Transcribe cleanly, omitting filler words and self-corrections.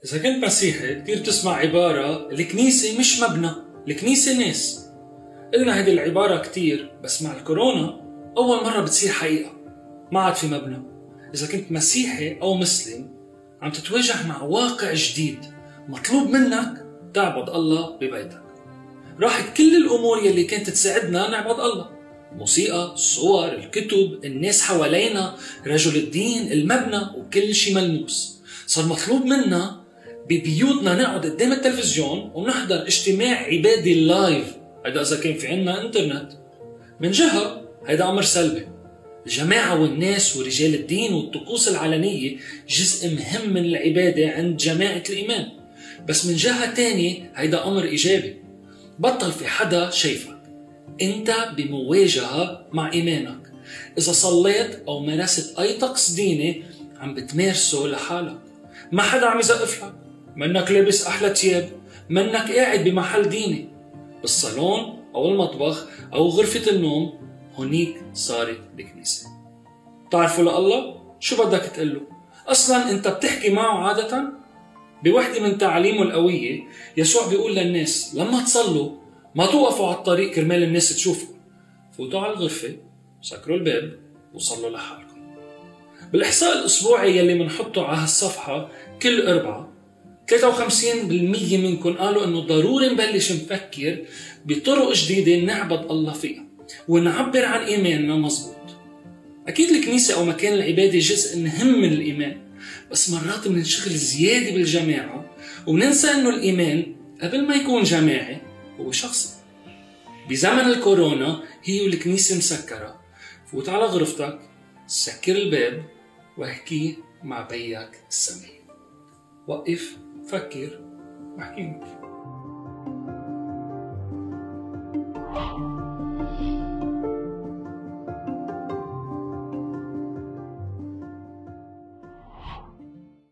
إذا كنت مسيحي كتير تسمع عبارة الكنيسة مش مبنى، الكنيسة ناس. قلنا هيدي العبارة كتير، بس مع الكورونا أول مرة بتصير حقيقة. ما عاد في مبنى. إذا كنت مسيحي أو مسلم عم تتواجه مع واقع جديد، مطلوب منك تعبد الله ببيتك. راحت كل الأمور يلي كانت تساعدنا نعبد الله، موسيقى، الصور، الكتب، الناس حوالينا، رجل الدين، المبنى وكل شي ملموس. صار مطلوب منا ببيوتنا نقعد قدام التلفزيون ونحضر اجتماع عبادي لايف، هيدا إذا كان في عنا انترنت. من جهة هيدا أمر سلبي، الجماعة والناس ورجال الدين والطقوس العلنية جزء مهم من العبادة عند جماعة الإيمان. بس من جهة تانية هيدا أمر إيجابي، بطل في حدا شايفك، انت بمواجهة مع إيمانك. إذا صليت أو مارست أي طقس ديني عم بتمارسه لحالك، ما حدا عم يزقف لك، منك لابس أحلى تياب، منك قاعد بمحل ديني، بالصالون أو المطبخ أو غرفة النوم، هونيك صارت بكنيسة. تعرفوا لله شو بدك تقله؟ أصلا انت بتحكي معه عادة. بوحدة من تعاليمه القوية يسوع بيقول للناس لما تصلوا ما توقفوا على الطريق كرمال الناس تشوفوا، فوتوا على الغرفة، سكروا الباب وصلوا لحالكم. بالإحصاء الأسبوعي يلي منحطه على هالصفحة كل أربعة 53% منكم قالوا إنه ضروري نبلش نفكر بطرق جديدة نعبد الله فيها ونعبر عن إيماننا مزبوط. أكيد الكنيسة أو مكان العبادة جزء مهم من الإيمان، بس مرات بننشغل زيادة بالجماعة وبننسى إنه الإيمان قبل ما يكون جماعي هو شخصي. بزمن الكورونا هي والكنيسة مسكرة، فوت على غرفتك، سكر الباب واحكي مع بيك السماء. وقف، فكر واحكي معك.